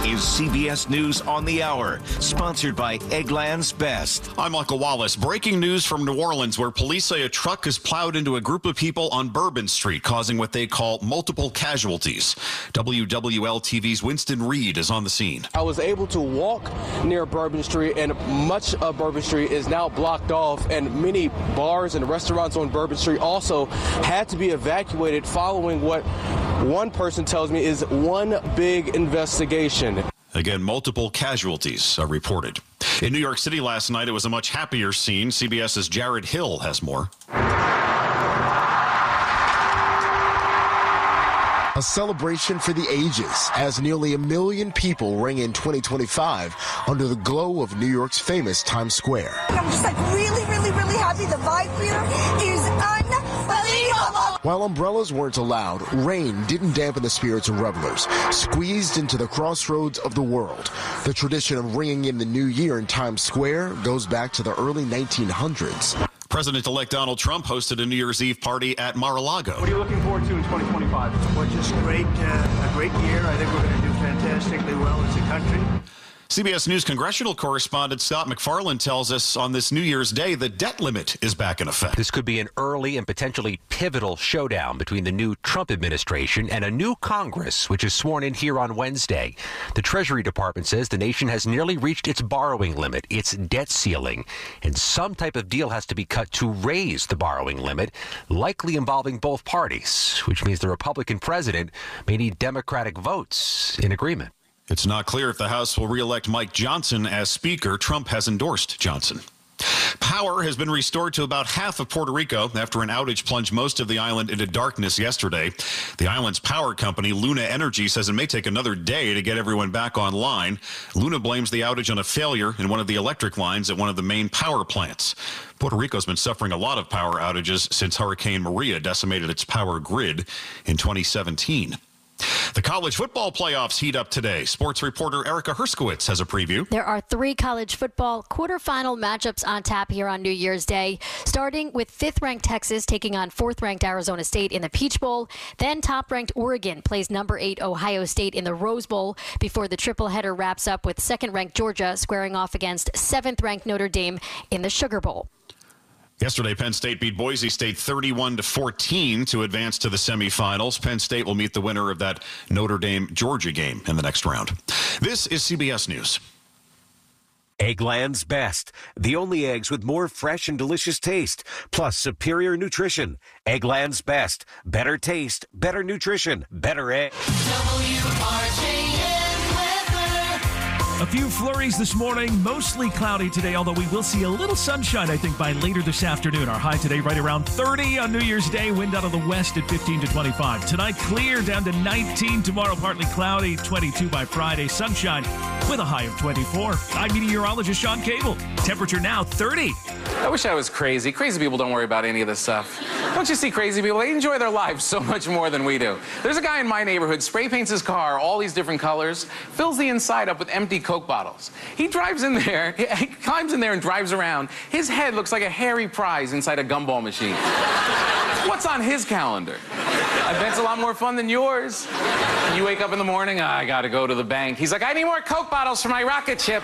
is CBS News on the Hour, sponsored by Eggland's Best. I'm Michael Wallace. Breaking news from New Orleans, where police say a truck has plowed into a group of people on Bourbon Street, causing what they call multiple casualties. WWL-TV's Winston Reed is on the scene. I was able to walk near Bourbon Street, and much of Bourbon Street is now blocked off, and many bars and restaurants on Bourbon Street also had to be evacuated following what one person tells me is one big investigation. Again, multiple casualties are reported. In New York City last night, it was a much happier scene. CBS's Jared Hill has more. A celebration for the ages as nearly 1 million people ring in 2025 under the glow of New York's famous Times Square. I'm just really happy. The vibe here is unbelievable. While umbrellas weren't allowed, rain didn't dampen the spirits of revelers, squeezed into the crossroads of the world. The tradition of ringing in the new year in Times Square goes back to the early 1900s. President-elect Donald Trump hosted a New Year's Eve party at Mar-a-Lago. What are you looking forward to in 2025? Well, just a great year. I think we're going to do fantastically well as a country. CBS News congressional correspondent Scott McFarland tells us on this New Year's Day, the debt limit is back in effect. This could be an early and potentially pivotal showdown between the new Trump administration and a new Congress, which is sworn in here on Wednesday. The Treasury Department says the nation has nearly reached its borrowing limit, its debt ceiling, and some type of deal has to be cut to raise the borrowing limit, likely involving both parties, which means the Republican president may need Democratic votes in agreement. It's not clear if the House will re-elect Mike Johnson as Speaker. Trump has endorsed Johnson. Power has been restored to about half of Puerto Rico after an outage plunged most of the island into darkness yesterday. The island's power company, Luna Energy, says it may take another day to get everyone back online. Luna blames the outage on a failure in one of the electric lines at one of the main power plants. Puerto Rico's been suffering a lot of power outages since Hurricane Maria decimated its power grid in 2017. The college football playoffs heat up today. Sports reporter Erica Herskowitz has a preview. There are 3 college football quarterfinal matchups on tap here on New Year's Day, starting with 5th-ranked Texas taking on 4th-ranked Arizona State in the Peach Bowl. Then top-ranked Oregon plays number 8 Ohio State in the Rose Bowl before the triple header wraps up with 2nd-ranked Georgia squaring off against 7th-ranked Notre Dame in the Sugar Bowl. Yesterday, Penn State beat Boise State 31-14 to advance to the semifinals. Penn State will meet the winner of that Notre Dame-Georgia game in the next round. This is CBS News. Eggland's Best, the only eggs with more fresh and delicious taste, plus superior nutrition. Eggland's Best, better taste, better nutrition, better egg. A few flurries this morning, mostly cloudy today, although we will see a little sunshine, I think, by later this afternoon. Our high today right around 30 on New Year's Day, wind out of the west at 15 to 25. Tonight, clear down to 19. Tomorrow, partly cloudy, 22 by Friday. Sunshine with a high of 24. I'm meteorologist Sean Cable. Temperature now 30. I wish I was crazy. Crazy people don't worry about any of this stuff. Don't you see crazy people? They enjoy their lives so much more than we do. There's a guy in my neighborhood, spray paints his car all these different colors, fills the inside up with empty Coke bottles. He drives in there, he climbs in there and drives around. His head looks like a hairy prize inside a gumball machine. What's on his calendar? I bet it's a lot more fun than yours. You wake up in the morning, I gotta go to the bank. He's like, I need more Coke bottles for my rocket ship.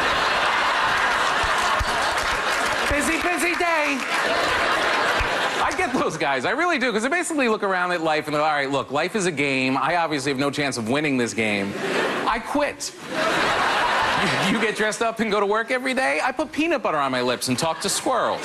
Busy day. I get those guys. I really do, because they basically look around at life and they're, all right, look, life is a game. I obviously have no chance of winning this game. I quit. You get dressed up and go to work every day? I put peanut butter on my lips and talk to squirrels.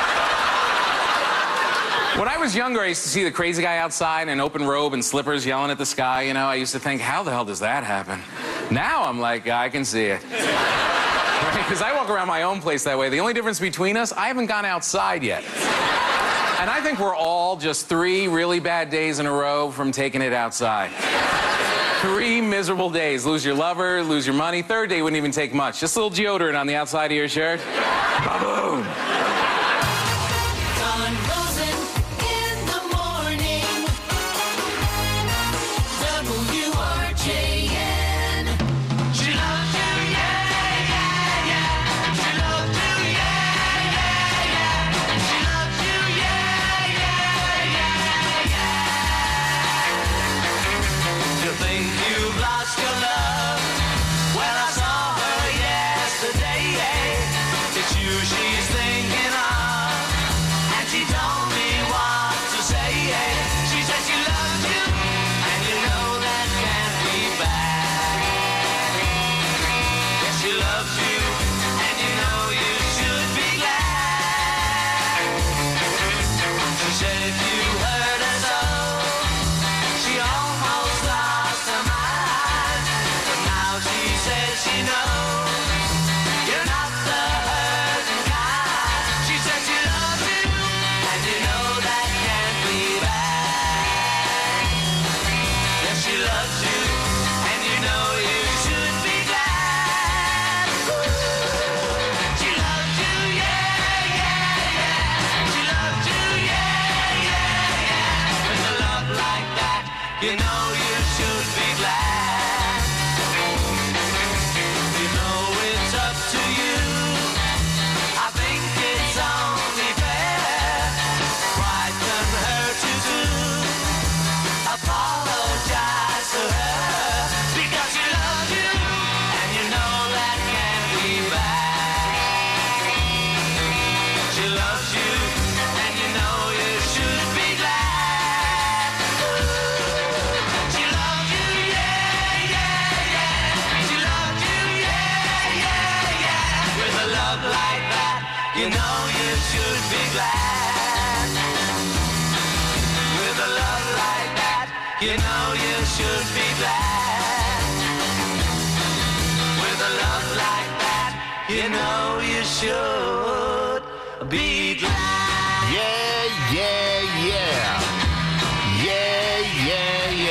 When I was younger, I used to see the crazy guy outside in an open robe and slippers yelling at the sky, you know. I used to think, how the hell does that happen? Now I'm like, I can see it. Because I walk around my own place that way. The only difference between us, I haven't gone outside yet. And I think we're all just 3 really bad days in a row from taking it outside. 3 miserable days. Lose your lover, lose your money. 3rd day wouldn't even take much. Just a little deodorant on the outside of your shirt. Ba-boom. You know you should be glad. You know it's up to you. I think it's only fair. Pride can hurt you too. Apologize to her because she loves you and you know that can't be bad. She loves you and you know you should be glad. She loves you, yeah, yeah, yeah. She loves you, yeah, yeah, yeah. With a love like that, you know you should be glad. With a love like that, you know you should be glad. With a love like that, you know you should be glad. Yeah, yeah, yeah. Yeah, yeah,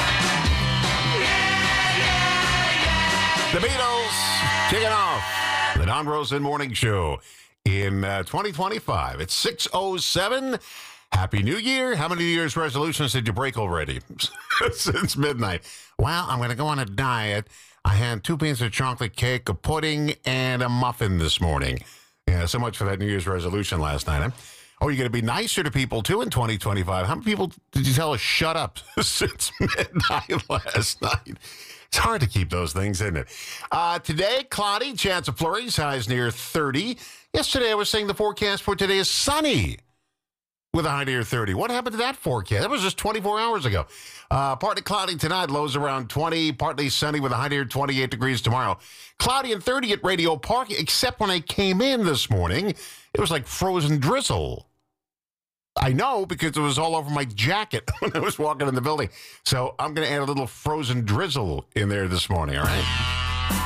yeah. The Beatles kicking off the Don Rosen Morning Show in 2025. It's 6:07. Happy New Year. How many New Year's resolutions did you break already since midnight? Well, I'm going to go on a diet. I had 2 pieces of chocolate cake, a pudding, and a muffin this morning. Yeah, so much for that New Year's resolution last night. Huh? Oh, you're going to be nicer to people, too, in 2025. How many people did you tell us shut up since midnight last night? It's hard to keep those things, isn't it? Today, cloudy, chance of flurries, highs near 30. Yesterday, I was saying the forecast for today is sunny with a high near 30. What happened to that forecast? That was just 24 hours ago. Partly cloudy tonight, lows around 20. Partly sunny with a high near 28 degrees tomorrow. Cloudy and 30 at Radio Park, except when I came in this morning, it was like frozen drizzle. I know because it was all over my jacket when I was walking in the building. So I'm going to add a little frozen drizzle in there this morning, all right?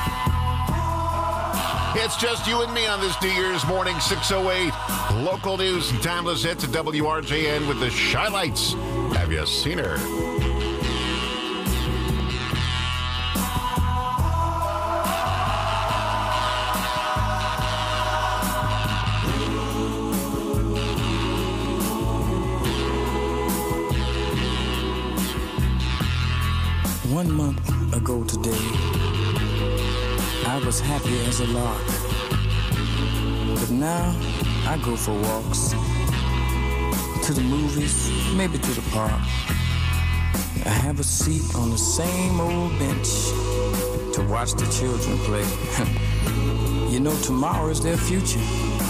It's just you and me on this New Year's morning, 6:08. Local news and timeless hits at WRJN with the Shy Lights. Have you seen her? One month ago today, I was happy as a lark. But now I go for walks, to the movies, maybe to the park. I have a seat on the same old bench to watch the children play. You know, tomorrow is their future.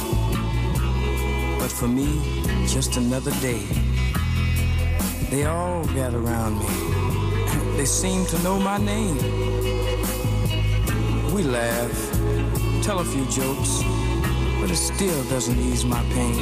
But for me, just another day. They all gather around me. They seem to know my name. We laugh, tell a few jokes, but it still doesn't ease my pain.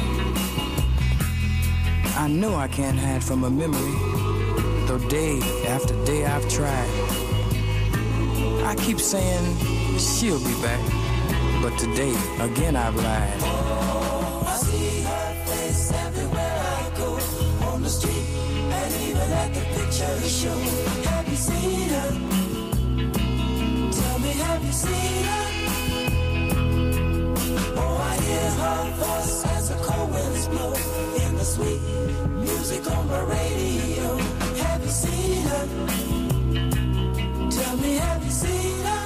I know I can't hide from a memory, though day after day I've tried. I keep saying she'll be back, but today again I've lied. Oh, I see her face everywhere I go, on the street and even at the picture show. Have you seen her? Tell me, have you seen her? Oh, I hear her voice as the cold winds blow in the sweet music on the radio. Have you seen her? Tell me, have you seen her?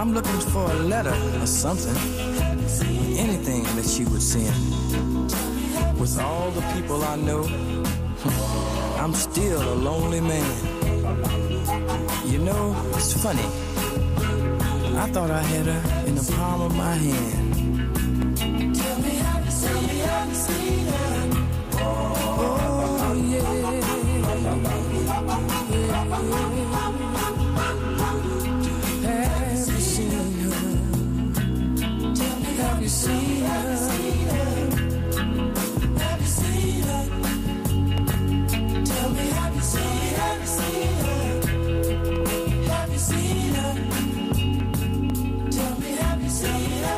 I'm looking for a letter or something, anything that she would send. With all the people I know, I'm still a lonely man. You know, it's funny. I thought I had her in the palm of my hand. Tell me how you see her. Oh, yeah. Have you seen her? Tell me, have you seen her? Have you seen her? Tell me, have you seen her? Have you seen her? Tell me, have you seen her?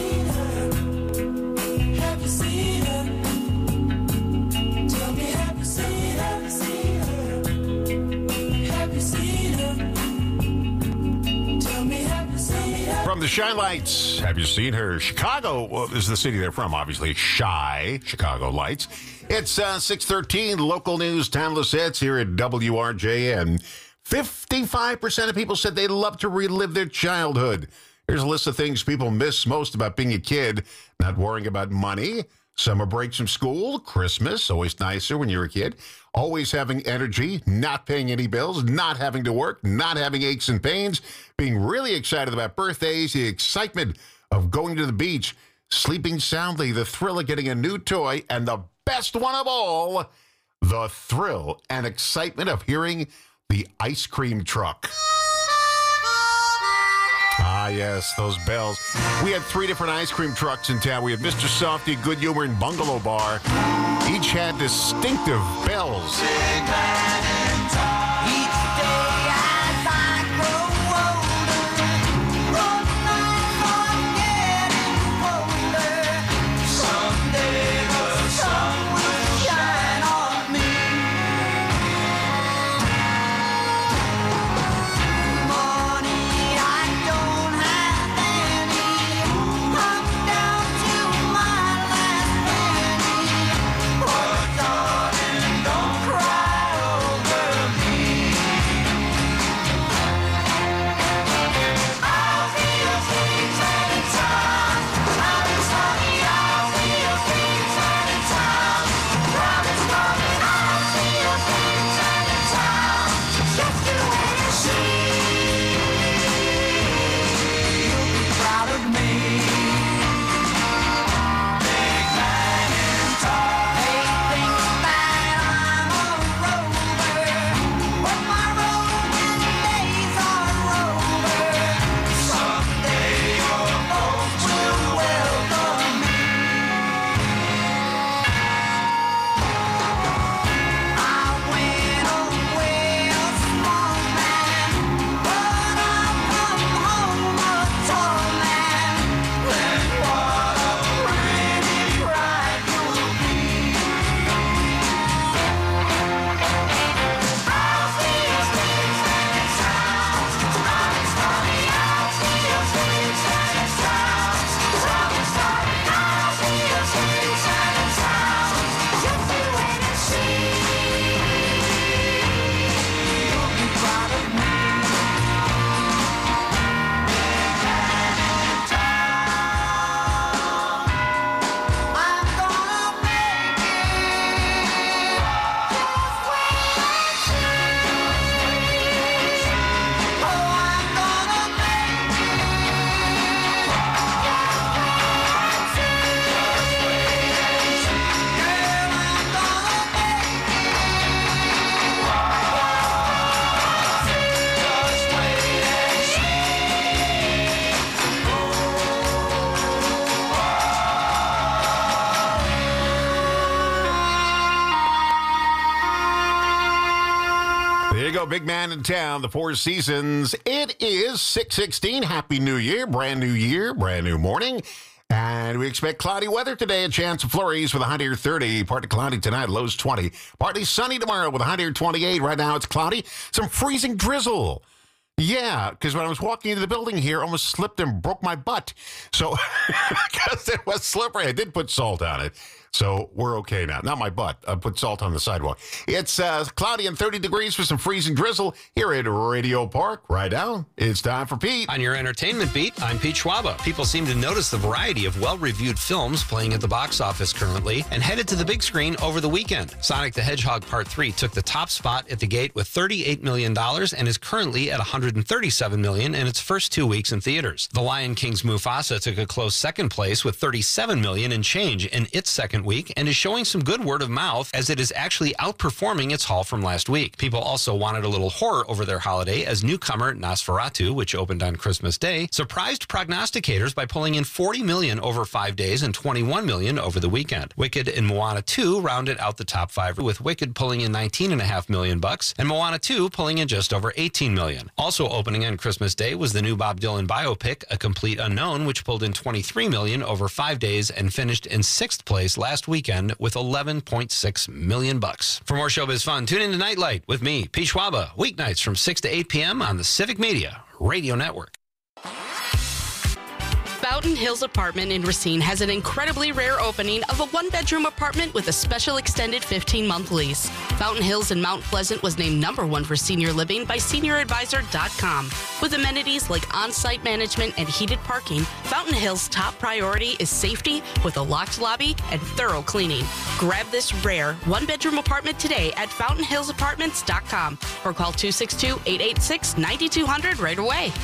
Have you seen her? Tell me, have you seen her? Have you seen her? Tell me, have you seen her? From the Shy Lights, have you seen her? Chicago is the city they're from, obviously. Shy, Chicago Lights. It's 6:13, local news, timeless hits here at WRJN. 55% of people said they love to relive their childhood. Here's a list of things people miss most about being a kid. Not worrying about money, summer breaks from school, Christmas, always nicer when you're a kid, always having energy, not paying any bills, not having to work, not having aches and pains, being really excited about birthdays, the excitement of going to the beach, sleeping soundly, the thrill of getting a new toy, and the best one of all, the thrill and excitement of hearing the ice cream truck. Ah, yes, those bells. We had 3 different ice cream trucks in town. We had Mr. Softy, Good Humor, and Bungalow Bar. Each had distinctive bells. Big man in town, the Four Seasons. It is 6:16. Happy New Year, brand new morning. And we expect cloudy weather today. A chance of flurries with a high near 30. Partly cloudy tonight, lows 20. Partly sunny tomorrow with a high near 28. Right now it's cloudy. Some freezing drizzle. Yeah, because when I was walking into the building here, I almost slipped and broke my butt. So, because it was slippery, I did put salt on it. So we're okay now. Not my butt. I put salt on the sidewalk. It's cloudy and 30 degrees for some freezing drizzle here at Radio Park. Right now, it's time for Pete. On your entertainment beat, I'm Pete Schwaba. People seem to notice the variety of well-reviewed films playing at the box office currently and headed to the big screen over the weekend. Sonic the Hedgehog Part 3 took the top spot at the gate with $38 million and is currently at $137 million in its first 2 weeks in theaters. The Lion King's Mufasa took a close second place with $37 million and change in its second week and is showing some good word of mouth as it is actually outperforming its haul from last week. People also wanted a little horror over their holiday as newcomer Nosferatu, which opened on Christmas Day, surprised prognosticators by pulling in $40 million over 5 days and $21 million over the weekend. Wicked and Moana 2 rounded out the top five, with Wicked pulling in $19.5 million and Moana 2 pulling in just over $18 million. Also opening on Christmas Day was the new Bob Dylan biopic, A Complete Unknown, which pulled in $23 million over 5 days and finished in sixth place last weekend with $11.6 million. For more showbiz fun, tune in to Nightlight with me, Pete Schwaba, weeknights from 6 to 8 p.m. on the Civic Media Radio Network. Fountain Hills Apartment in Racine has an incredibly rare opening of a one-bedroom apartment with a special extended 15-month lease. Fountain Hills in Mount Pleasant was named #1 for senior living by SeniorAdvisor.com. With amenities like on-site management and heated parking, Fountain Hills' top priority is safety with a locked lobby and thorough cleaning. Grab this rare one-bedroom apartment today at FountainHillsApartments.com or call 262-886-9200 right away.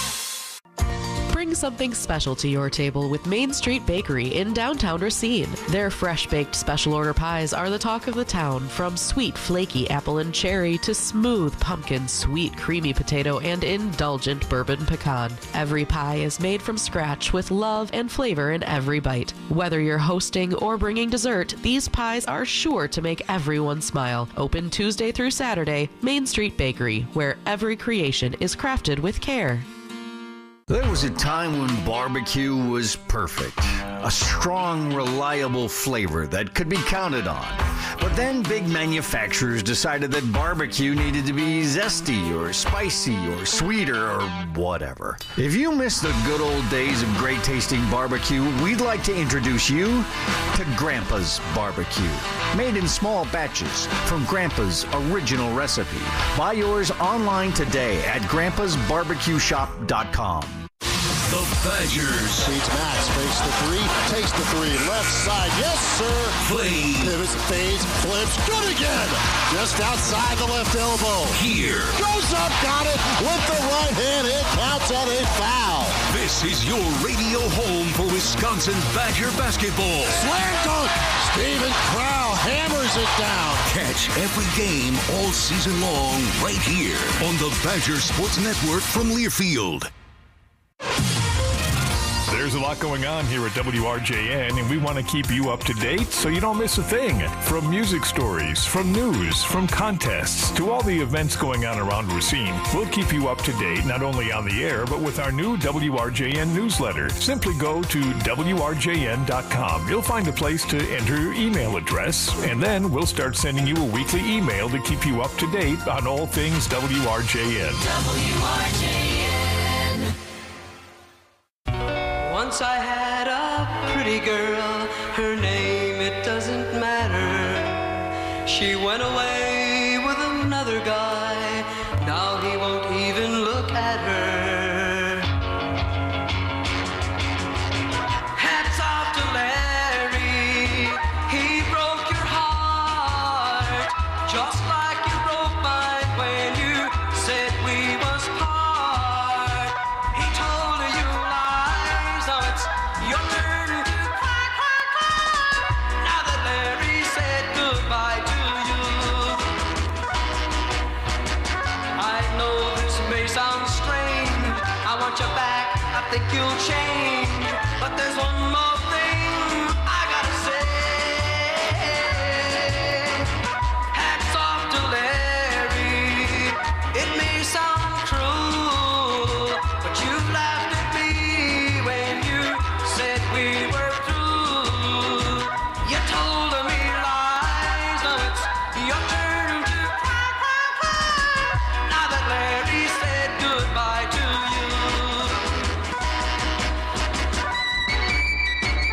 Bring something special to your table with Main Street Bakery in downtown Racine. Their fresh-baked special order pies are the talk of the town, from sweet, flaky apple and cherry to smooth pumpkin, sweet, creamy potato, and indulgent bourbon pecan. Every pie is made from scratch with love and flavor in every bite. Whether you're hosting or bringing dessert, these pies are sure to make everyone smile. Open Tuesday through Saturday, Main Street Bakery, where every creation is crafted with care. There was a time when barbecue was perfect. A strong, reliable flavor that could be counted on. But then big manufacturers decided that barbecue needed to be zesty or spicy or sweeter or whatever. If you miss the good old days of great tasting barbecue, we'd like to introduce you to Grandpa's Barbecue. Made in small batches from Grandpa's original recipe. Buy yours online today at grandpasbarbecueshop.com. The Badgers. Beats Max, fakes the three, takes the three, left side, yes sir. Play. Pivots, fades, flips, good again. Just outside the left elbow. Here. Goes up, got it with the right hand, it counts at a foul. This is your radio home for Wisconsin Badger basketball. Slam dunk, Steven Crowl hammers it down. Catch every game all season long right here on the Badger Sports Network from Learfield. There's a lot going on here at WRJN, and we want to keep you up to date so you don't miss a thing. From music stories, from news, from contests, to all the events going on around Racine, we'll keep you up to date not only on the air, but with our new WRJN newsletter. Simply go to WRJN.com. You'll find a place to enter your email address, and then we'll start sending you a weekly email to keep you up to date on all things WRJN. WRJN. Once I had a pretty girl, her name, it doesn't matter. She went away with another guy, now he won't even look at her. Hats off to Larry, he broke your heart, just like you broke mine when you said we was part. He told her you lies, now it's your turn to cry, cry, cry. Now that Larry said goodbye to you, I know this may sound strange, I want you back, I think you'll change, but there's one more thing I gotta say. Hats off to Larry, it may sound cruel, but you laughed at me when you said we were through. You told me lies, now it's your turn to cry, cry, cry. Now that Larry said goodbye to you.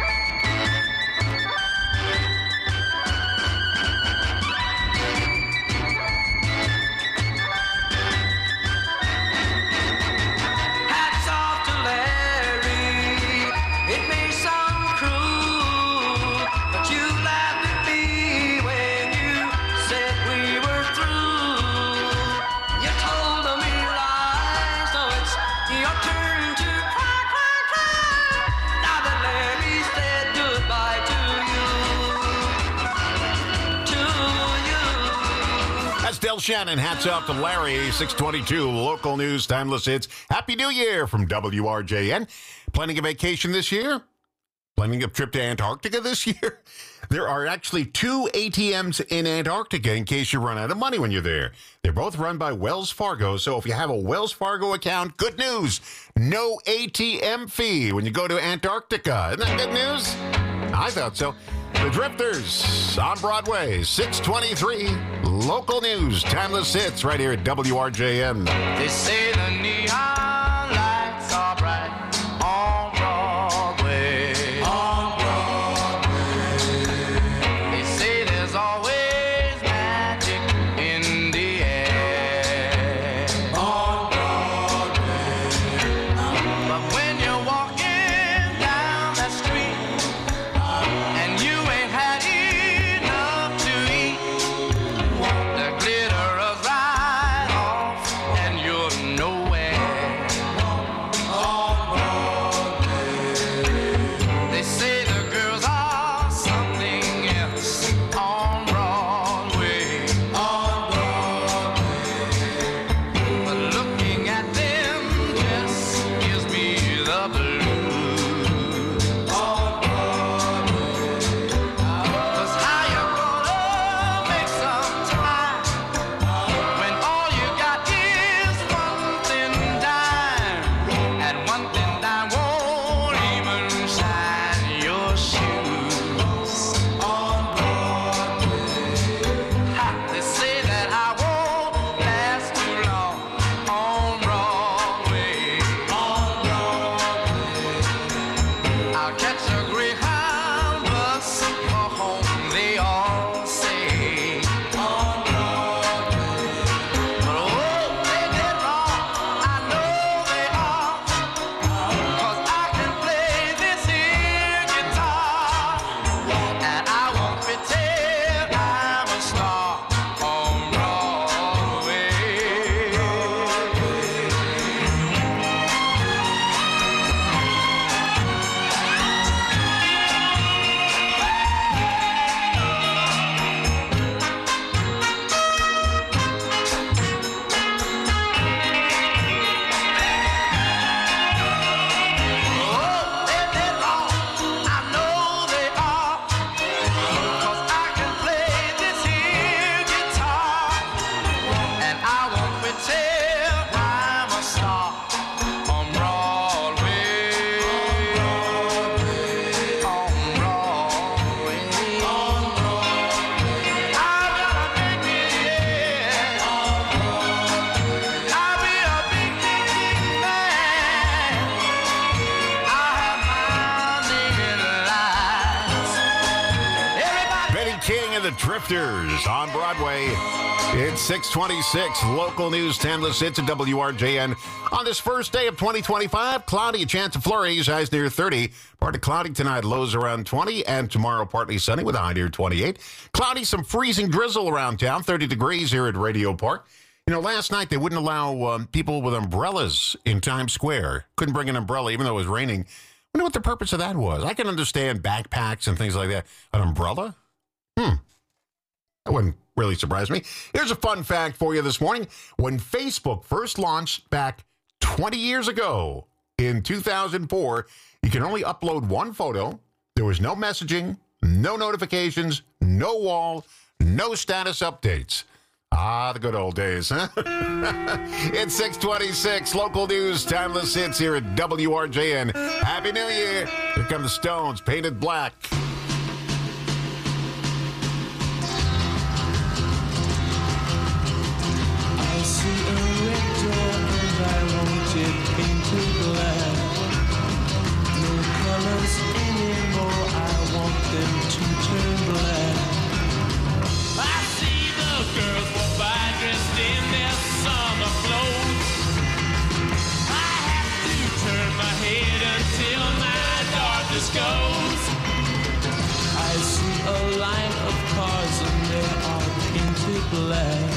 Shannon, hats off to Larry, 622, local news, timeless hits. Happy New Year from WRJN. Planning a vacation this year? Planning a trip to Antarctica this year? There are actually 2 ATMs in Antarctica in case you run out of money when you're there. They're both run by Wells Fargo, so if you have a Wells Fargo account, good news. No ATM fee when you go to Antarctica. Isn't that good news? I thought so. The Drifters on Broadway, 623, local news, timeless hits right here at WRJN. They say the neon lights are bright on Broadway. On Broadway. They say there's always magic in the air. On Broadway. But when you're walking down that street and you ain't had enough to eat, the glitter is right off and you're nowhere. They say the girls are something else on Broadway. But looking at them just gives me the blues. 'Cause how you gonna make some time when all you got is 1 thin dime, and 1 thin dime won't even shine your shoes. Ha, they say that I won't last too long on Broadway. I'll catch a Greyhound bus for home, they all say. But oh, they did wrong, I know they are, 'cause I can play this here guitar, and I won't pretend I'm a star on Broadway. Oh, they did wrong, I know they are, 'cause I can play this here guitar, and I won't pretend I'm a star on Broadway. On Broadway. I'm gonna make it, yeah. I'll be a big, big, big man. I'll have my name in lights. Everybody. Benny King and the Drifters on Broadway. It's 626, local news, timeless hits at WRJN. On this first day of 2025, cloudy, a chance of flurries, highs near 30. Partly cloudy tonight, lows around 20, and tomorrow partly sunny with a high near 28. Cloudy, some freezing drizzle around town, 30 degrees here at Radio Park. You know, last night they wouldn't allow people with umbrellas in Times Square. Couldn't bring an umbrella even though it was raining. I wonder what the purpose of that was. I can understand backpacks and things like that. An umbrella? That wouldn't really surprise me. Here's a fun fact for you this morning. When Facebook first launched back 20 years ago in 2004, you can only upload one photo. There was no messaging, no notifications, no wall, no status updates. Ah, the good old days, huh? It's 626, local news, timeless hits here at WRJN. Happy New Year. Here come the Stones, painted black. I see a red door and I want it painted black. No colors anymore, I want them to turn black. I see the girls walk by dressed in their summer clothes. I have to turn my head until my darkness goes. I see a line of cars and they are painted black.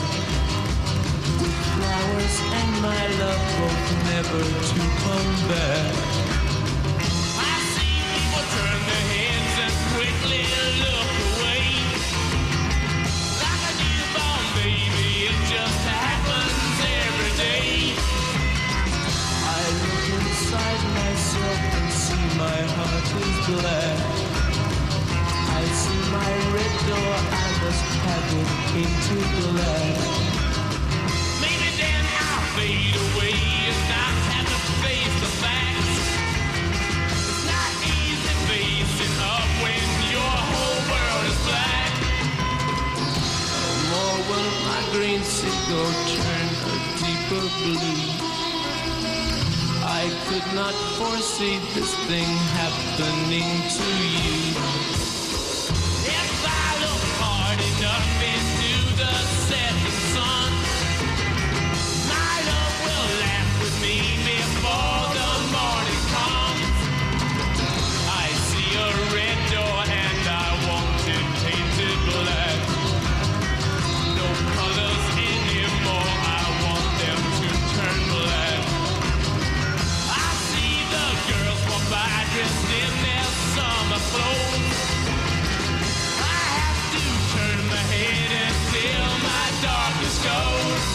Flowers and my love both never to come back. I see people turn their heads and quickly look away. Like a newborn baby, it just glad. I see my red door, I must have it into black. Maybe then I'll fade away and not have to face the facts. It's not easy facing up when your whole world is black. No more will my green seagull turn a deeper blue. I could not foresee this thing happening to you. If I look hard enough into the setting sun, my love will laugh with me before the morning comes. I see a red door and I want it painted black. No colors anymore, I want them to turn black. I see the girls walk by dressed in their summer clothes. I have to turn my head until my darkness goes.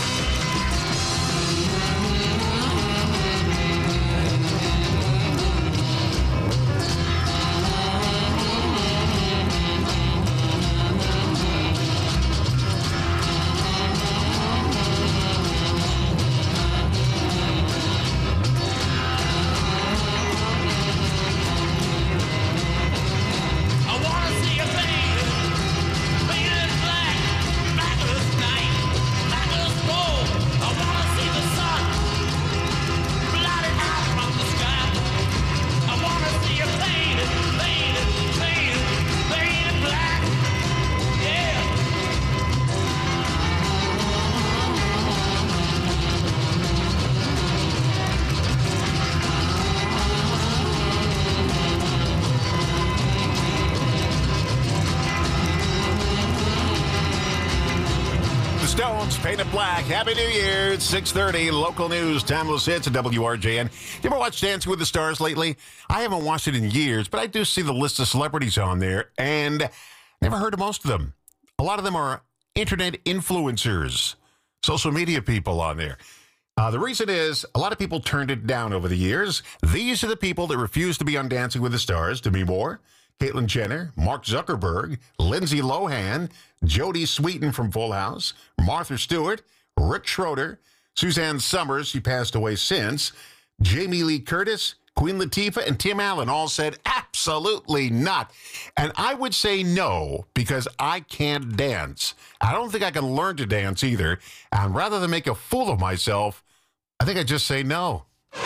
I wanna see a painted, painted black, black as night, black as gold. I wanna see the sun blotted out from the sky. I wanna see a painted, painted, painted, painted black. Yeah. The Stones, Painted Black. Happy New Year. It's 6:30. Local news, timeless hits at WRJN. You ever watch Dancing with the Stars lately? I haven't watched it in years, but I do see the list of celebrities on there, and never heard of most of them. A lot of them are internet influencers, social media people on there. The reason is a lot of people turned it down over the years. These are the people that refuse to be on Dancing with the Stars. Demi Moore, Caitlyn Jenner, Mark Zuckerberg, Lindsay Lohan, Jodie Sweetin from Full House, Martha Stewart, Rick Schroeder, Suzanne Summers, she passed away since, Jamie Lee Curtis, Queen Latifah, and Tim Allen all said absolutely not. And I would say no because I can't dance. I don't think I can learn to dance either. And rather than make a fool of myself, I think I'd just say no.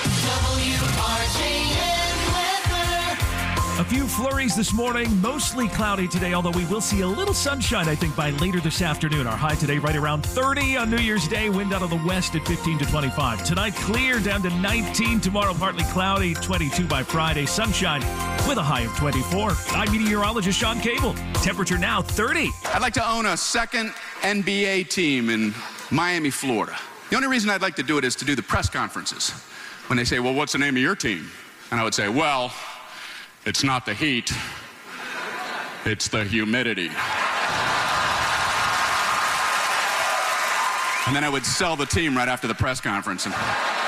A few flurries this morning, mostly cloudy today, although we will see a little sunshine, I think, by later this afternoon. Our high today right around 30 on New Year's Day, wind out of the west at 15 to 25. Tonight, clear down to 19. Tomorrow, partly cloudy, 22 by Friday. Sunshine with a high of 24. I'm meteorologist Sean Cable. Temperature now 30. I'd like to own a second NBA team in Miami, Florida. The only reason I'd like to do it is to do the press conferences. When they say, well, what's the name of your team? And I would say, well, it's not the heat, it's the humidity. And then I would sell the team right after the press conference and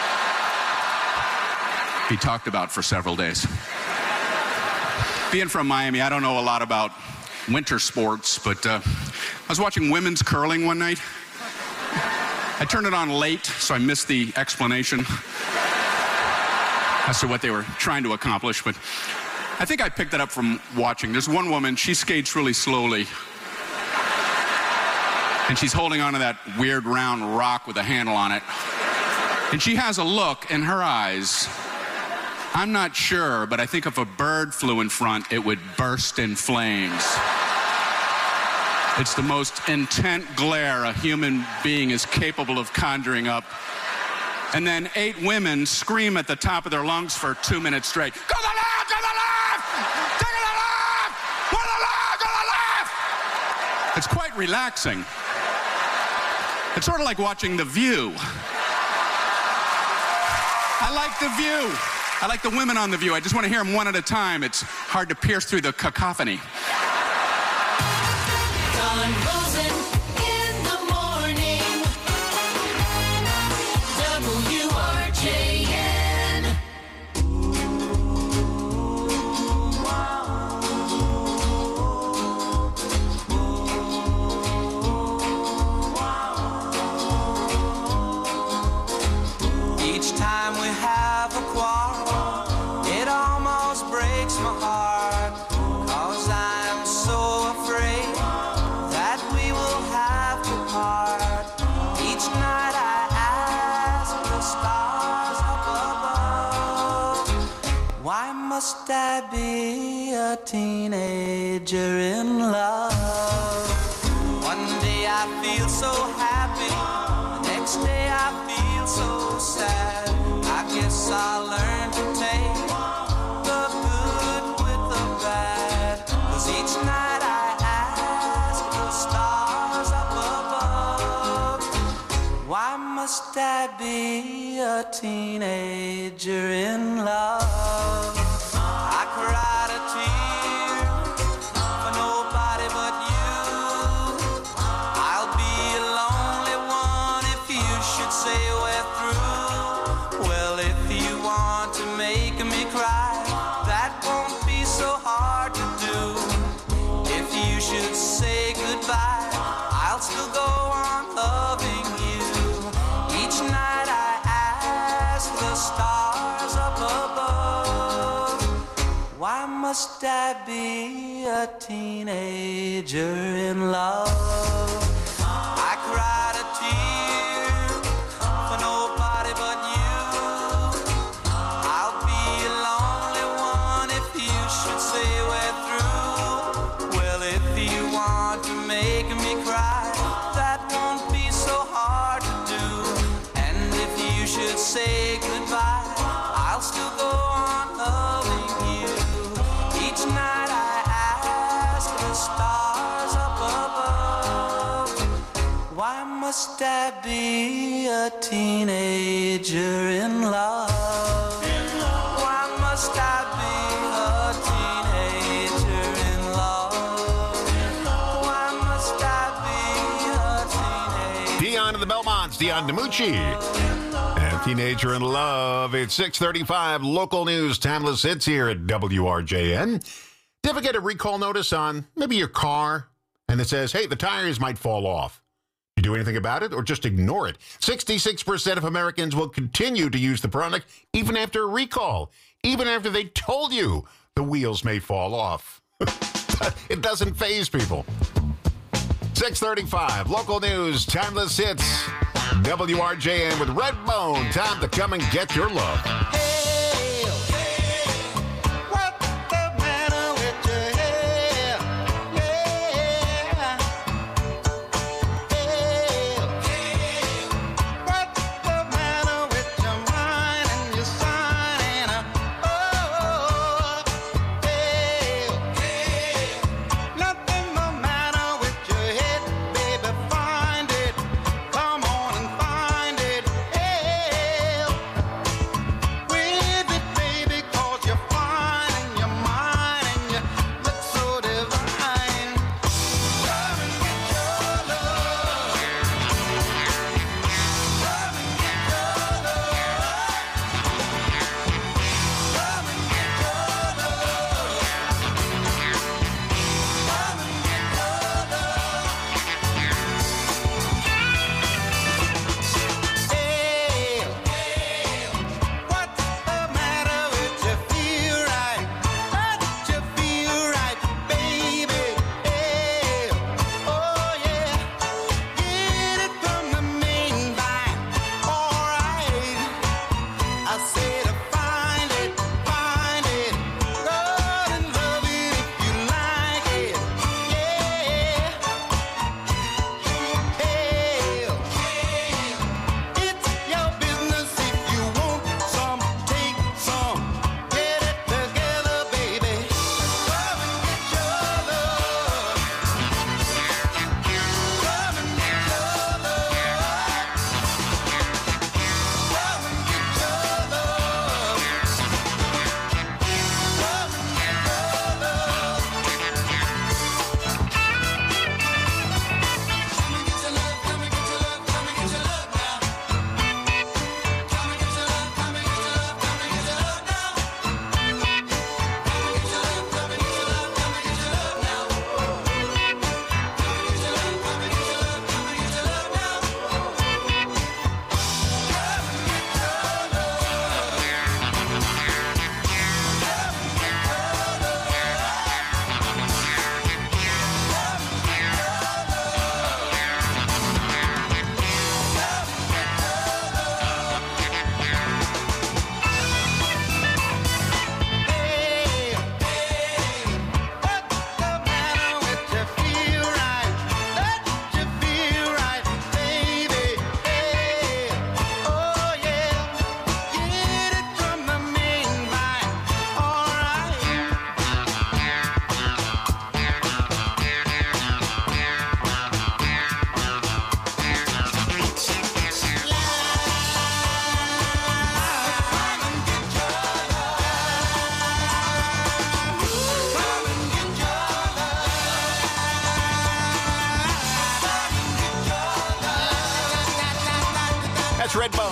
be talked about for several days. Being from Miami, I don't know a lot about winter sports, but I was watching women's curling one night. I turned it on late, so I missed the explanation as to what they were trying to accomplish, but I think I picked it up from watching. There's one woman, she skates really slowly, and she's holding onto that weird round rock with a handle on it. And she has a look in her eyes. I'm not sure, but I think if a bird flew in front, it would burst in flames. It's the most intent glare a human being is capable of conjuring up. And then 8 women scream at the top of their lungs for 2 minutes straight. Go to the left! Go to the left! Take it to the left! Go to the left! Go to the left! It's quite relaxing. It's sort of like watching The View. I like The View. I like the women on The View. I just want to hear them one at a time. It's hard to pierce through the cacophony. Don Rosen in the morning. WRJN. Why must I be a teenager in love? One day I feel so happy, the next day I feel so sad. I guess I'll learn to take the good with the bad. 'Cause each night I ask the stars up above, why must I be a teenager in love? I cried a tear for nobody but you. I'll be a lonely one if you should say we're through. Well, if you want to make me cry, that won't be so hard to do. If you should say goodbye, I'll still go on loving you. Each night I ask the stars up above, why must I be a teenager in love? I cried a tear for nobody but you. I'll be a lonely one if you should say we're through. Well, if you want to make me cry, that won't be so hard to do. And if you should say goodbye, I'll still go on loving you. Each night I ask the stars up above, why must I be a teenager in love? Why must I be a teenager in love? Why must I be a teenager? Dion of the Belmonts, Dion DiMucci. And Teenager in Love. It's 6:35. Local news. Timeless hits here at WRJN. Did you ever get a recall notice on maybe your car? And it says, hey, the tires might fall off. You do anything about it or just ignore it? 66% of Americans will continue to use the product even after a recall, even after they told you the wheels may fall off. It doesn't faze people. 6:35. Local news. Timeless hits. WRJN with Redbone. Time to come and get your love.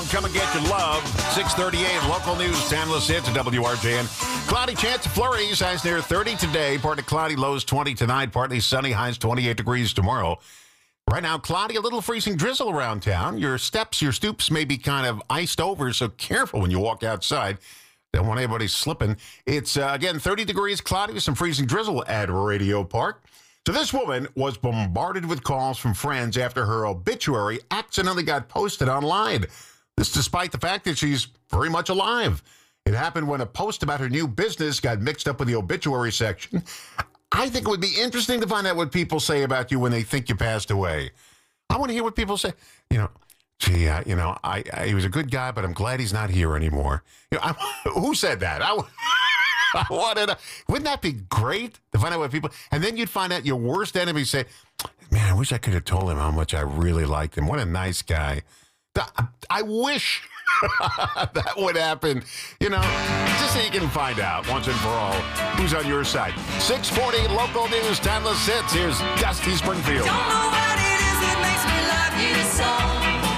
song, Come and Get Your Love. 638, local news, Timeless Hits at WRJN. Cloudy chance of flurries, highs near 30 today. Partly cloudy, lows 20 tonight. Partly sunny, highs 28 degrees tomorrow. Right now, cloudy, a little freezing drizzle around town. Your stoops may be kind of iced over, so careful when you walk outside. Don't want anybody slipping. It's, again, 30 degrees, cloudy with some freezing drizzle at Radio Park. So this woman was bombarded with calls from friends after her obituary accidentally got posted online. This despite the fact that she's very much alive. It happened when a post about her new business got mixed up with the obituary section. I think it would be interesting to find out what people say about you when they think you passed away. I want to hear what people say. You know, gee, he was a good guy, but I'm glad he's not here anymore. You know, who said that? Wouldn't that be great to find out what people, and then you'd find out your worst enemy say, man, I wish I could have told him how much I really liked him. What a nice guy. I wish that would happen, you know, just so you can find out once and for all who's on your side. 640 local news, Timeless Hits. Here's Dusty Springfield. Don't know what it is that makes me love you so.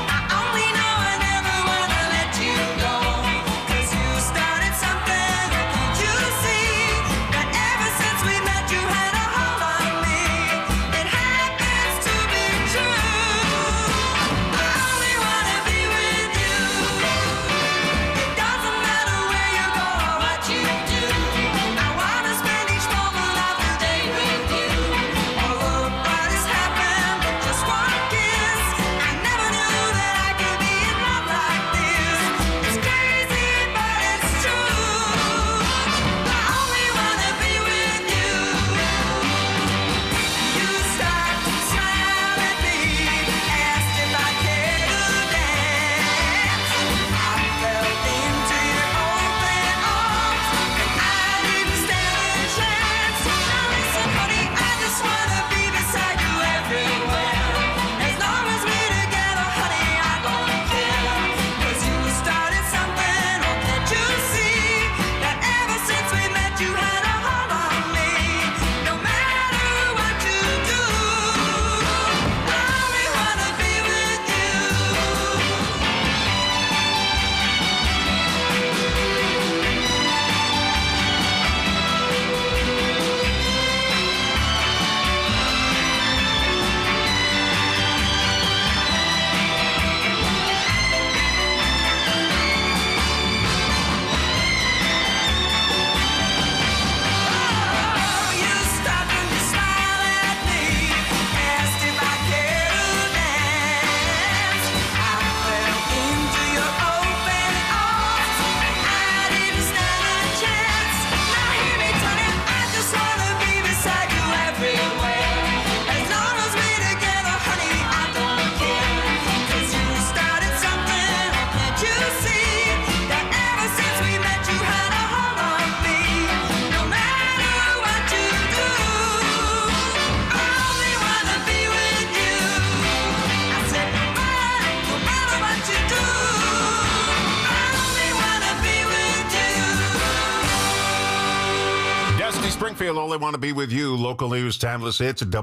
Springfield, all I want to be with you. Local news, Timeless Hits at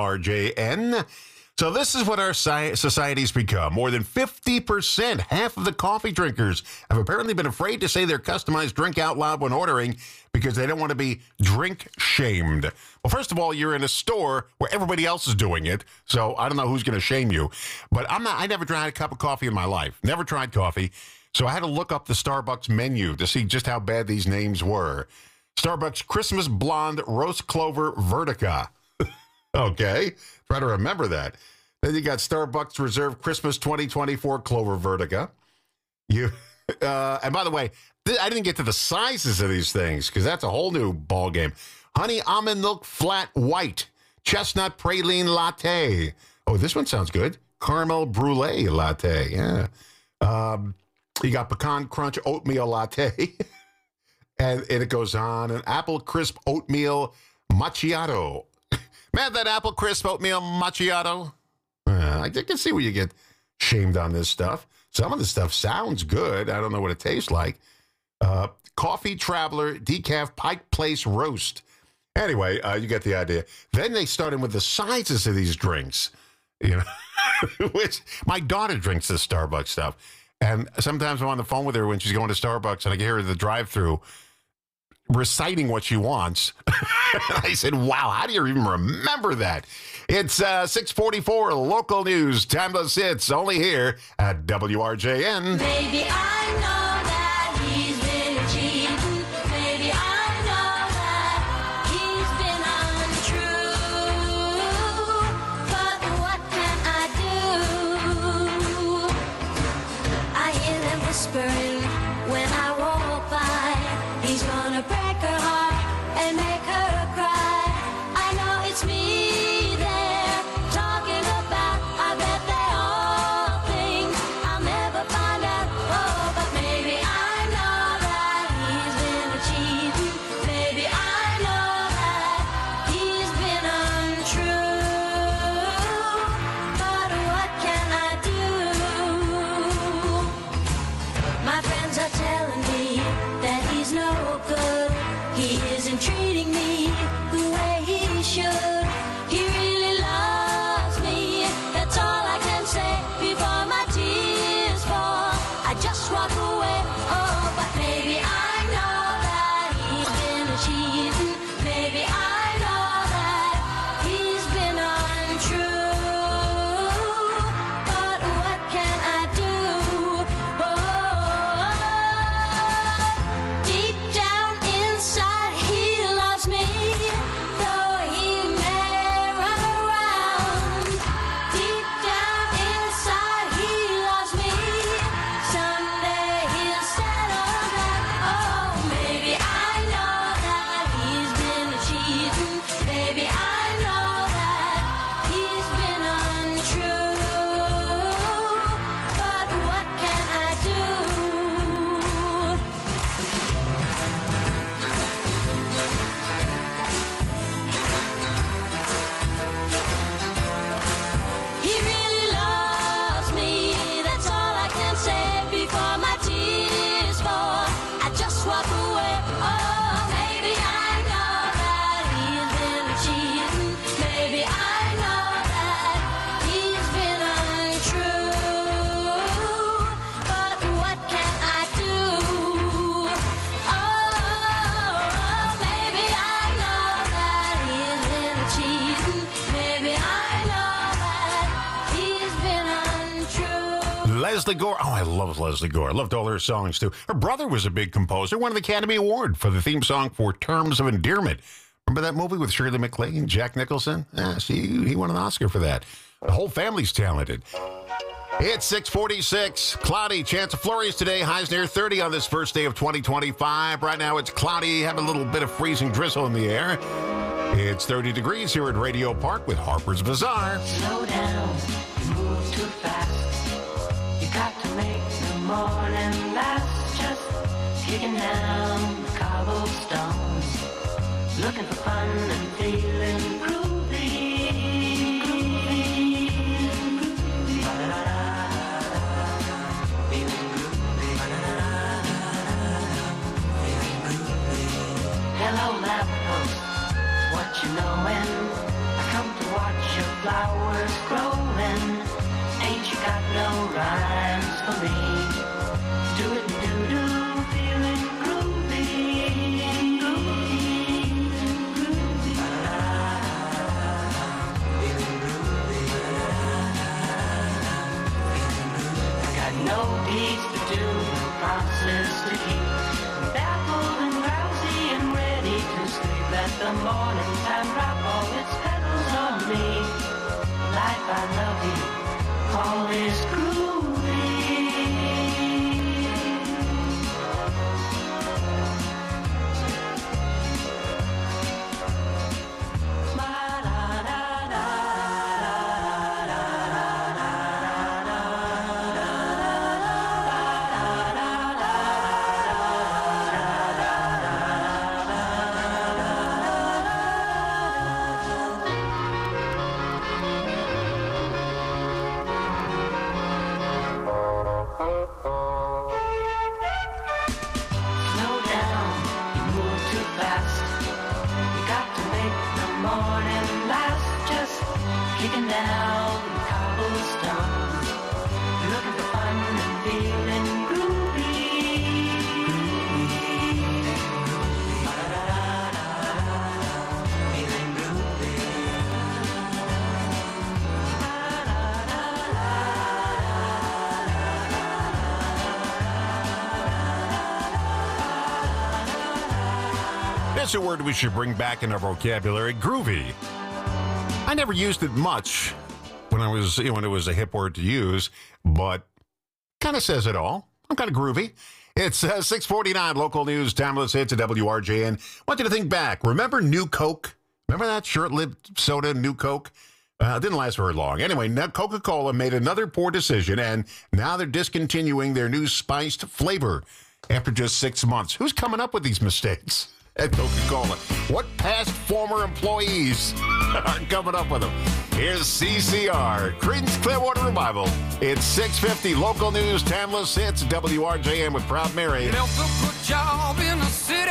WRJN. So this is what our society's become. More than 50%, half of the coffee drinkers, have apparently been afraid to say their customized drink out loud when ordering because they don't want to be drink shamed. Well, first of all, you're in a store where everybody else is doing it, so I don't know who's going to shame you. But I never tried a cup of coffee in my life. Never tried coffee. So I had to look up the Starbucks menu to see just how bad these names were. Starbucks Christmas Blonde Roast Clover Vertica. Okay, try to remember that. Then you got Starbucks Reserve Christmas 2024 Clover Vertica. And by the way, I didn't get to the sizes of these things because that's a whole new ball game. Honey Almond Milk Flat White Chestnut Praline Latte. Oh, this one sounds good. Caramel Brulee Latte. Yeah. You got Pecan Crunch Oatmeal Latte. And it goes on. An Apple Crisp Oatmeal Macchiato. Man, that Apple Crisp Oatmeal Macchiato. I can see where you get shamed on this stuff. Some of the stuff sounds good. I don't know what it tastes like. Coffee Traveler Decaf Pike Place Roast. Anyway, you get the idea. Then they started with the sizes of these drinks. You know, which my daughter drinks this Starbucks stuff. And sometimes I'm on the phone with her when she's going to Starbucks, and I get her to the drive-thru reciting what she wants. I said, wow, how do you even remember that? It's 6:44, local news. Timeless hits, only here at WRJN. Maybe I know that he's been cheating. Maybe I know that he's been untrue. But what can I do? I hear them whispering when I walk by. He's gonna break her heart and make her cry. I know it's me they're talking about. I bet they all think I'll never find out. Oh, but maybe I know that he's been cheating. Maybe I know that he's been untrue. But what can I do? My friends are telling me that he's no good. He isn't treating me the way he should. He really loves me. That's all I can say before my tears fall. I just walk away. Oh, but maybe I know that he's been cheating. Maybe I know that he's been untrue. But what can I do? Oh, deep down inside he loves me, though he may run around. Deep down inside he loves me. Someday he'll settle down. Oh, maybe I know that he's been cheating. Maybe I know that he's been untrue. But what can I do? He really loves me. That's all I can say before my tears fall. I just walk away. Oh, maybe I know that he's been cheating. Maybe I know that he's been untrue. But what can I do? Oh, maybe I know that he's been cheating. Maybe I know that he's been untrue. Leslie Gore. Oh, I love Leslie Gore. I loved all her songs, too. Her brother was a big composer, won the Academy Award for the theme song for Terms of Endearment. Remember that movie with Shirley MacLaine, Jack Nicholson? See, he won an Oscar for that. The whole family's talented. It's 6:46. Cloudy. Chance of flurries today. Highs near 30 on this first day of 2025. Right now it's cloudy. Have a little bit of freezing drizzle in the air. It's 30 degrees here at Radio Park with Harper's Bazaar. Slow down, you move too fast. You got to make the morning last. Just kicking down the cobblestones, looking for fun and feeling groovy. Hello, lamppost, what you knowin'? I come to watch your flowers growing. Ain't you got no rhymes for me? Do it do-do, feeling groovy. I got no deeds to do, no promises to keep. I'm baffled and drowsy and ready to sleep. Let the morning time drop all its petals on me. Life, I love you, all is groovy. There's a word we should bring back in our vocabulary, groovy. I never used it much when it was a hip word to use, but kind of says it all. I'm kind of groovy. It's 6:49, local news, timeless hits at WRJN. Want you to think back. Remember New Coke? Remember that short-lived soda, New Coke? It didn't last very long. Anyway, now Coca-Cola made another poor decision, and now they're discontinuing their new spiced flavor after just 6 months. Who's coming up with these mistakes at Coca-Cola? What past former employees are coming up with them? Here's CCR, Creedence Clearwater Revival. It's 6:50, local news, timeless hits, WRJN with Proud Mary. Left a good job in the city,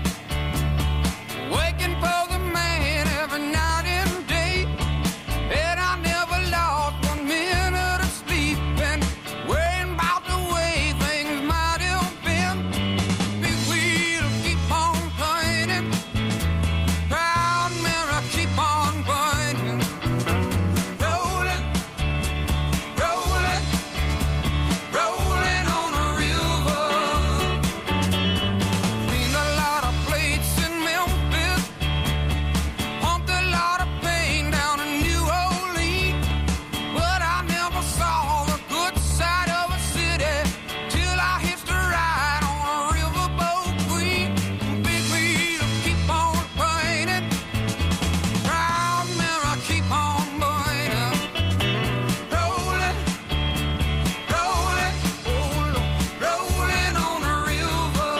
waking for the man every night and day, and I never lost 1 minute of sleep, and worrying about the way things might have been. Big wheel keep on turning, proud mirror keep on burning, rolling, rolling, rolling on the river. Cleaned a lot of plates in Memphis, pumped a lot of pain down in New Orleans, but I never saw the good side of a city till I hitched a ride on a riverboat queen. Big wheel keep on burning, proud mirror keep on burning, rolling, rolling, rolling on the river.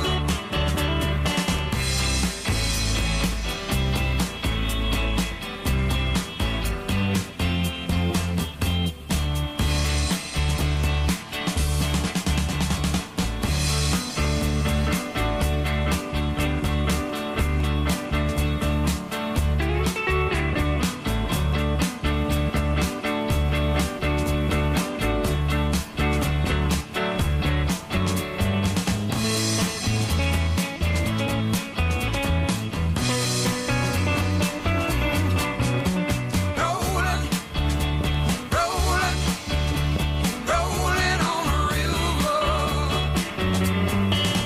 Rolling, rolling, rolling on the river.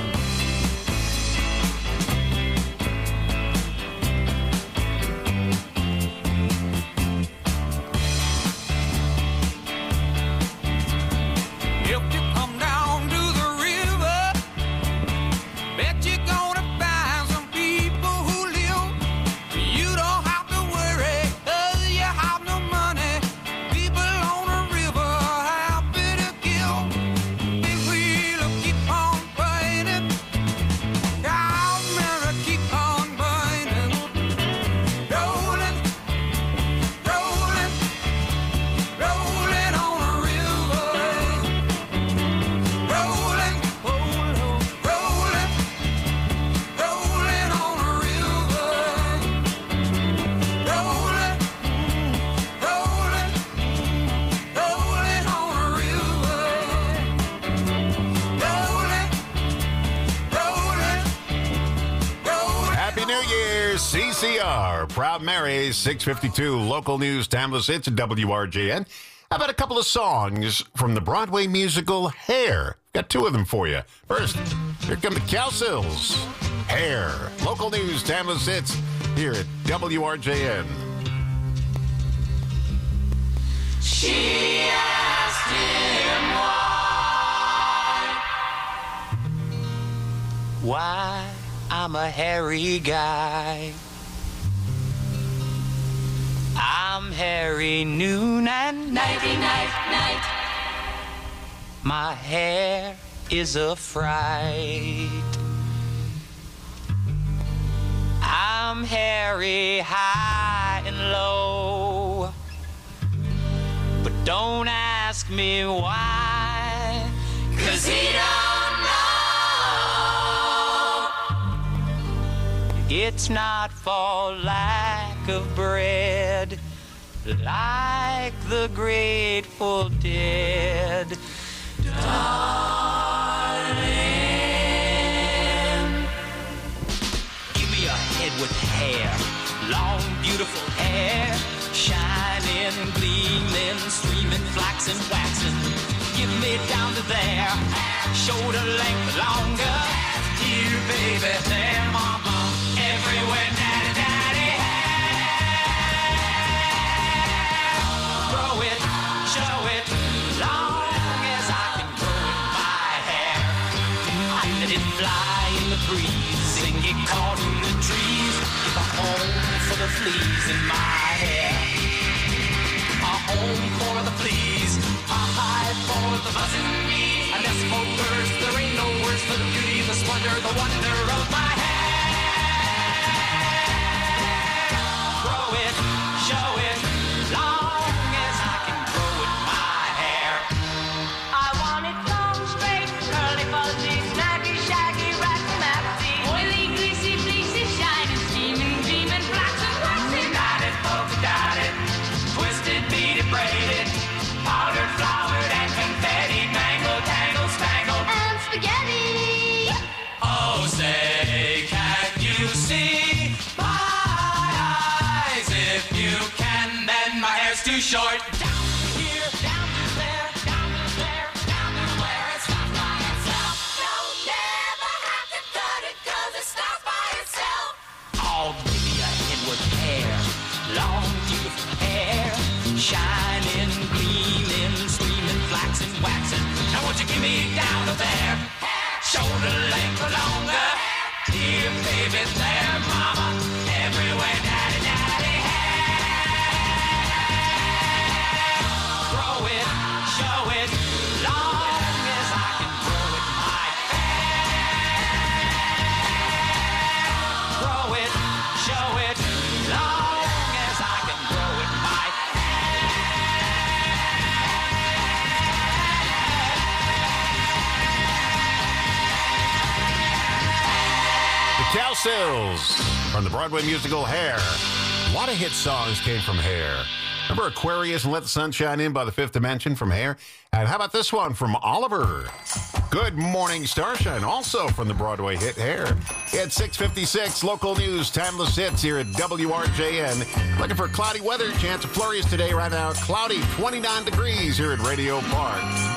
If you come down to the river, bet you're gonna find some people who live. You don't have to worry, 'cause you have no money. People on the river are happy to give. Big wheel keep on burning, proud mirror keep on burning, rolling, rolling, rolling on the river, rolling, rolling, rolling, rolling on the river, rolling, rolling, rolling on the river, rolling, rolling, rolling. Happy New Year, CCR. Proud Mary, 6:52, local news, timeless hits at WRJN. How about a couple of songs from the Broadway musical Hair? Got two of them for you. First, here come the Cowsills. Hair, local news, timeless hits here at WRJN. She asked him Why I'm a hairy guy. I'm hairy noon and nighty night night. My hair is a fright. I'm hairy high and low. But don't ask me why, 'cause he don't know. It's not for lack of bread, like the Grateful Dead. Darling, give me a head with hair, long, beautiful hair, shining, gleaming, streaming, flaxen, waxing. Give me down to there, shoulder length longer. Here, baby, there, mama. fleas in my hair. A home for the fleas, a hive for the buzzing bee, a nest for birds. There ain't no words for the beauty, the splendor, the wonder of my hair. Grow it, show it, long as I can grow it, my hair. I want it long, straight, curly, fuzzy, snaggy, shaggy, ratty, maxy, oily, greasy, fleecy, shiny, steaming, gleaming, flaxen, waxy, Knotted, polka dotted, twisted, beaded, braided, powdered, flowered, and confetti, mangled, tangled, spangled, and spaghetti. Oh, say, can you see my eyes? If you can, then my hair's too short. Down here, down to there, down to there, down to where it stops by itself. Don't never have to cut it 'cause it stops by itself. Oh, give me a head with hair, long, beautiful hair, shining, gleaming, streaming, flaxen, waxing. Now won't you give me down to there, shoulder length or longer, here, baby, there, mama, everywhere, daddy, daddy, hair. Grow it, show it, long as I can grow it, my hair. Grow it, show it, long as I can grow it, my The Cowsills from the Broadway musical Hair. A lot of hit songs came from Hair. Remember Aquarius and Let the Sun Shine In by the Fifth Dimension from Hair? And how about this one from Oliver? Good Morning Starshine, also from the Broadway hit Hair. It's 6:56, local news, timeless hits here at WRJN. Looking for cloudy weather, chance of flurries today. Right now, cloudy, 29 degrees here at Radio Park.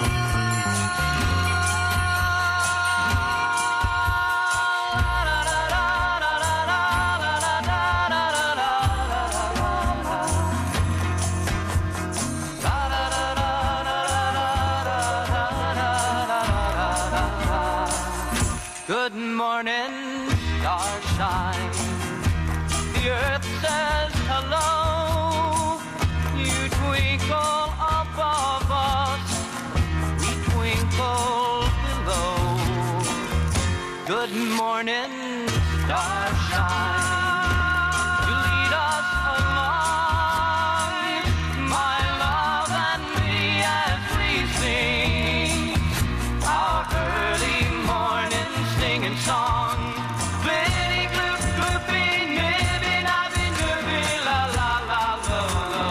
Good morning, starshine. The earth says hello. You twinkle above us, we twinkle below. Good morning, starshine. You lead us along, my love and me, as we sing our early morning singing song. Glitty, gloop, gloopy, nibby, nabby, nibby, la, la, la, lo, lo.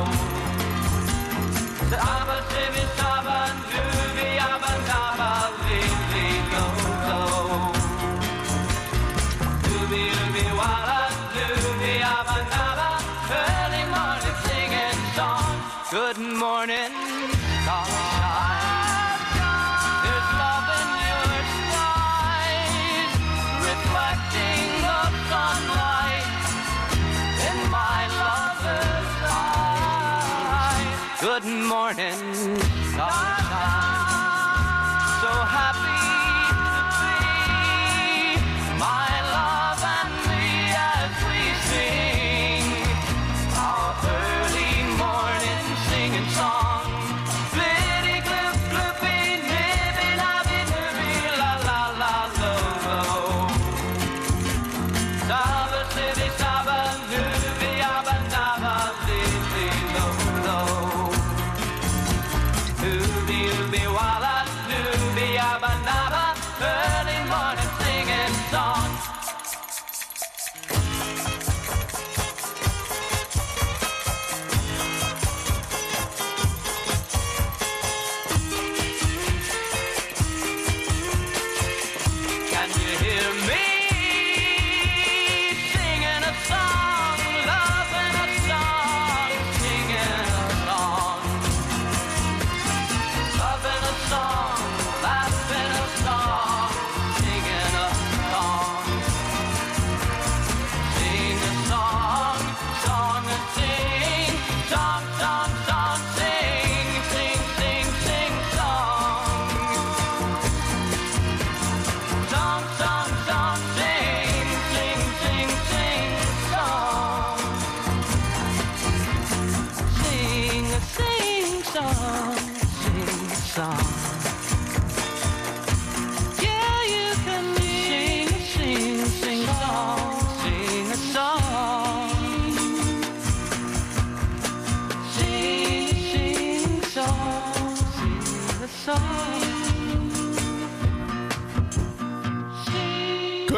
The abba, sibby, sabba, dooby, abba, dabba, lee, lee, lo, lo. Dooby, dooby, walla, dooby, abba, dabba, early morning singing song. Good morning, starshine. There's love in your eyes, reflecting the sunlight in my lover's eyes. Good morning, starshine. So happy to be my love and me as we sing our early morning singing song. Glitty, gloop, gloopy, nibby, nabby, nibby, la, la, la, lo, lo. Dabba, sibby, sabba, dooby, abba, dabba, lee, lee, lo, lo.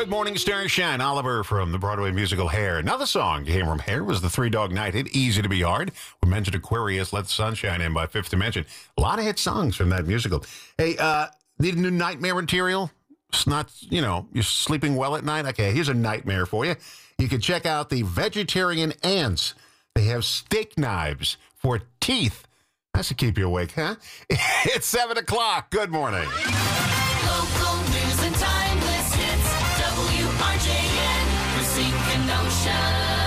Good morning, Starshine. Oliver from the Broadway musical Hair. Another song came from Hair was the Three Dog Night hit, Easy to Be Hard. We mentioned Aquarius, Let the Sunshine In by Fifth Dimension. A lot of hit songs from that musical. Hey, need a new nightmare material? It's not, you're sleeping well at night? Okay, here's a nightmare for you. You can check out the Vegetarian Ants. They have steak knives for teeth. That's to keep you awake, huh? It's 7 o'clock. Good morning. Local news and timeless hits. WRJN, Racine, Kenosha.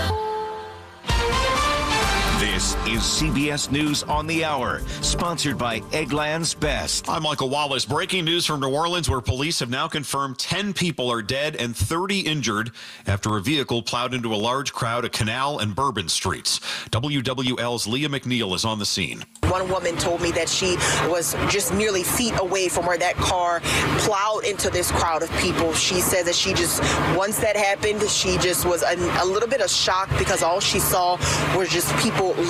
This is CBS News on the Hour, sponsored by Eggland's Best. I'm Michael Wallace. Breaking news from New Orleans, where police have now confirmed 10 people are dead and 30 injured after a vehicle plowed into a large crowd at Canal and Bourbon Streets. WWL's Leah McNeil is on the scene. One woman told me that she was just merely feet away from where that car plowed into this crowd of people. She said that once that happened, she just was a little bit of shock because all she saw was just people